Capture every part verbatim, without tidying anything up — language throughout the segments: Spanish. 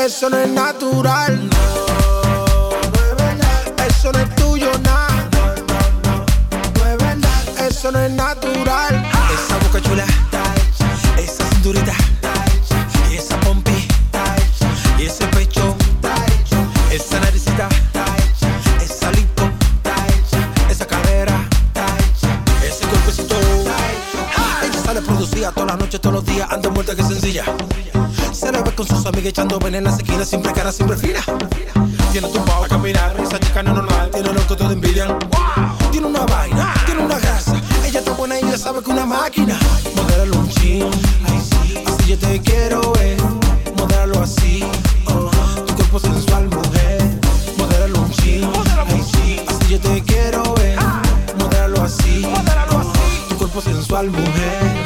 Eso no es natural. No, no es verdad. Eso no es tuyo, nada. No, no, no, no es verdad. Eso no es natural. Esa boca chula, esa cinturita, y esa pompi, y ese pecho, esa naricita, esa lipo, esa cadera, ese cuerpecito. Ella sale producida toda la noche, todos los días, anda muerta que sencilla. Se la ve con sus amigas echando veneno en la esquina, siempre cara, siempre fina. Tiene tu pao a caminar, esa chica no es normal, tiene los que te envidian. Tiene una vaina, tiene una grasa, ella está buena y ella sabe que una máquina. Modéralo un chin, así yo te quiero ver. Modéralo así, oh, tu cuerpo sensual, mujer. Modéralo un chin, así yo te quiero ver. Modéralo así, oh, tu cuerpo sensual, mujer.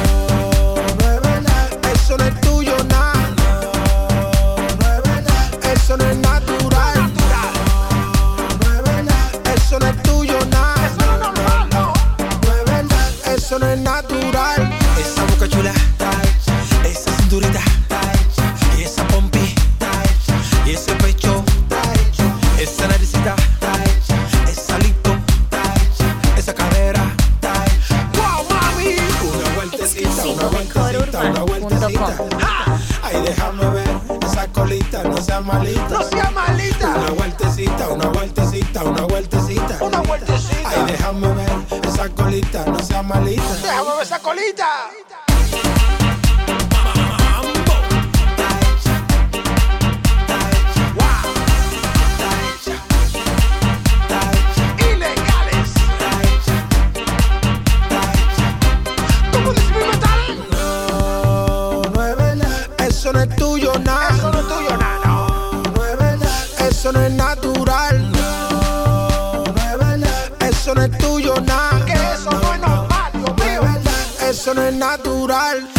Eso no es tuyo, nada. No es verdad. Eso no es natural. No es verdad. Eso no es tuyo, nada. Eso no es normal, no. No es verdad. Eso no es natural. Esa boca chula, esa cinturita, y esa pompi, y ese pecho, esa naricita, esa lipo, esa cadera. Wow, mami. Una vueltecita, una vueltecita, una vueltecita. Ay, déjame ver esa colita, no sea malita. No sea malita. Una vueltecita, una vueltecita, una vueltecita. Una vueltecita. Ay, déjame ver esa colita, no sea malita. Déjame ver esa colita. Ilegales. ¿Cómo dice mi metal? No, no es verdad. Eso no es tuyo, nada. Eso no es tuyo, nada, no. No es verdad. Eso no es natural. No, no es verdad. Eso no es tuyo, nada. Que eso no es normal, Dios mío. No es verdad. Eso no es natural.